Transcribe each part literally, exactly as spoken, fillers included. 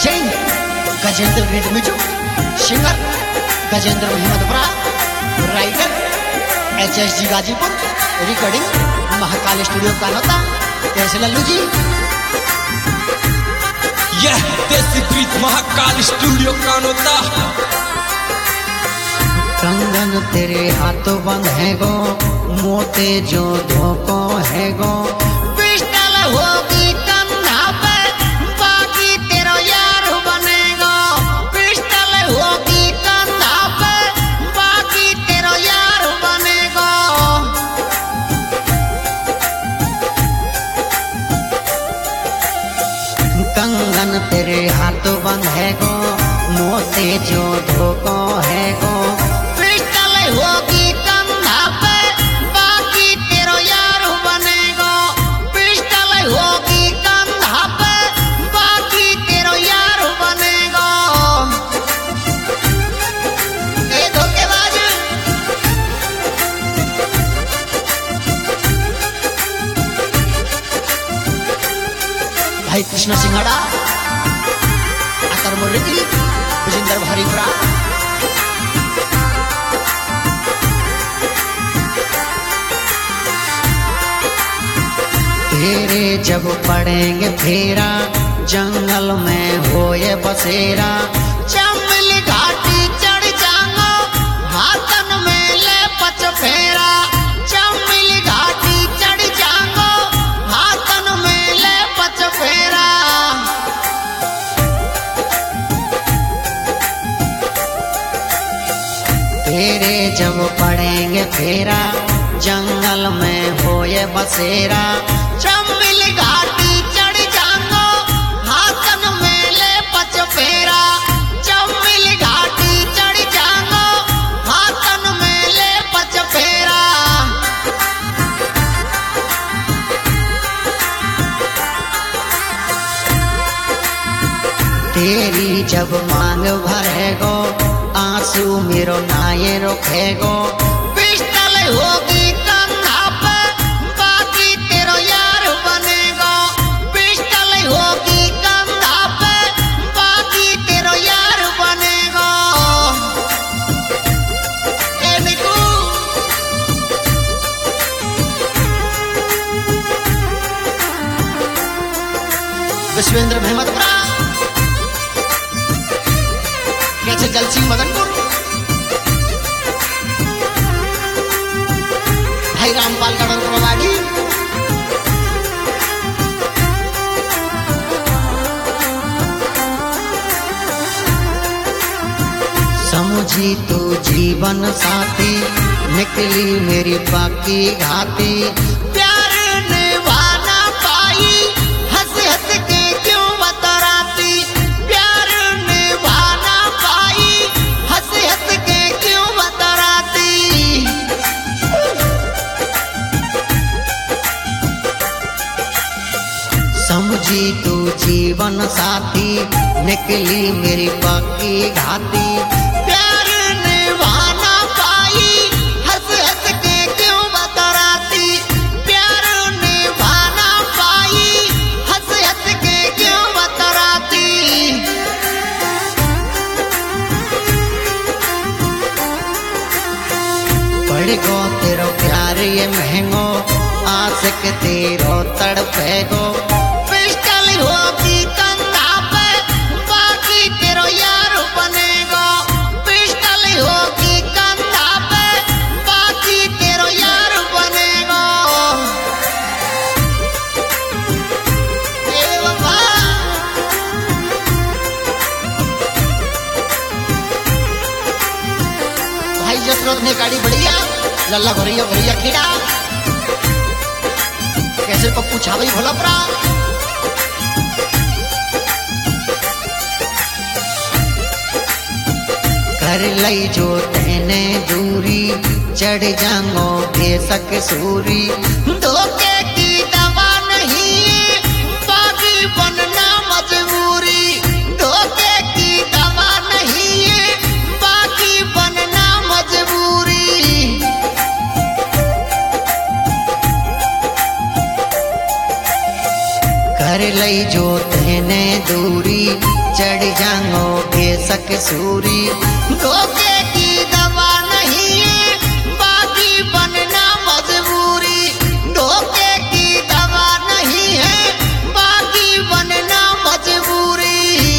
Jain Gajendra great music singer Gajendra Mohammadpura writer H S G Ghazipur recording Mahakal studio Kanota. कैसे लल्लू जी? यह देसी प्रीत महाकाल स्टूडियो कानोता। कंगन तेरे हाथों बंद है गो, मोते जो धोको है गो, पिस्टल होगी कंधा पे बाकी तेरा यार बनेगा, पिस्टल होगी कंधा पे बाकी तेरा यार बनेगा। कंगन तेरे हाथों बंद है गो, मोते जो धोको है गो, होगी कंधा पे बाकी तेरा यार बनेगा, पिस्टल होगी कंधा पे बाकी तेरा यार बनेगा। ए धोखेबाज भाई कृष्ण सिंघड़ा आकर मुर्गी विजेंद्र भारीपुरा। तेरे जब पड़ेंगे फेरा जंगल में हो ये बसेरा, चमल घाटी चढ़ जाऊंगा हाथन में ले पच फेरा, चमल घाटी चढ़ जाऊंगा हाथन में ले पच फेरा। तेरे जब पड़ेंगे फेरा जंगल में हो ये बसेरा, चमल घाटी चढ़ जाऊंगा हाथन में ले पच फेरा, चमल घाटी चढ़ जाऊंगा हाथन में ले पच फेरा। तेरी जब मांग भरेगो आंसू मेरो नाये रोकेगो, पिस्टल होगी कंधा पे बाकी तेरा यार बनेगा, पिस्टल होगी कंधा पे बाकी तेरा यार बनेगा। ए निकू विश्वेंद्र मोहम्मदपुरा कैसे जल सिंह मदनपुर भाई रामपाल गढ़ प्रवाड़ी। समझी तू जीवन साथी निकली मेरी बाकी घाती, प्यार निभाना पाई हंस हंस के क्यों बतराती, प्यार निभाना पाई हंस हंस के क्यों बतराती। समझी तू जीवन साथी निकली मेरी बाकी घाती, प्यार निभाना पाई हंस हंस के क्यों बतराती, प्यार निभाना पाई हंस हंस के क्यों बतराती। पड़गो तेरो प्यार ये महंगो आशिक तेरो तड़पेगो, पिस्टल होगी कंधा पे बाकी तेरा यार बनेगा, पिस्टल होगी कंधा पे बाकी तेरा यार बनेगा। ए बाबा भाई जसरोत ने गाड़ी बढ़िया लल्ला भरिया भरिया खीड़ा कैसे पप्पू छावई भोलापरा। कर लई जो तेने दूरी चढ़ जाऊंगो बेसक सूरी, धोखे की दवा नहीं बागी बनना मजबूरी, धोखे की दवा नहीं बागी बनना मजबूरी। कर लई जो तेने दूरी चढ़ जाओ बेसक सूरी। धोखे की दवा नहीं है बाकी बनना मजबूरी, धोखे की दवा नहीं है बाकी बनना मजबूरी।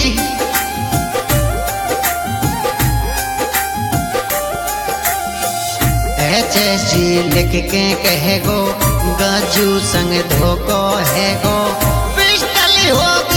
ऐसी लिख के कहे गो गजू संग धोको है गो पिस्टल हो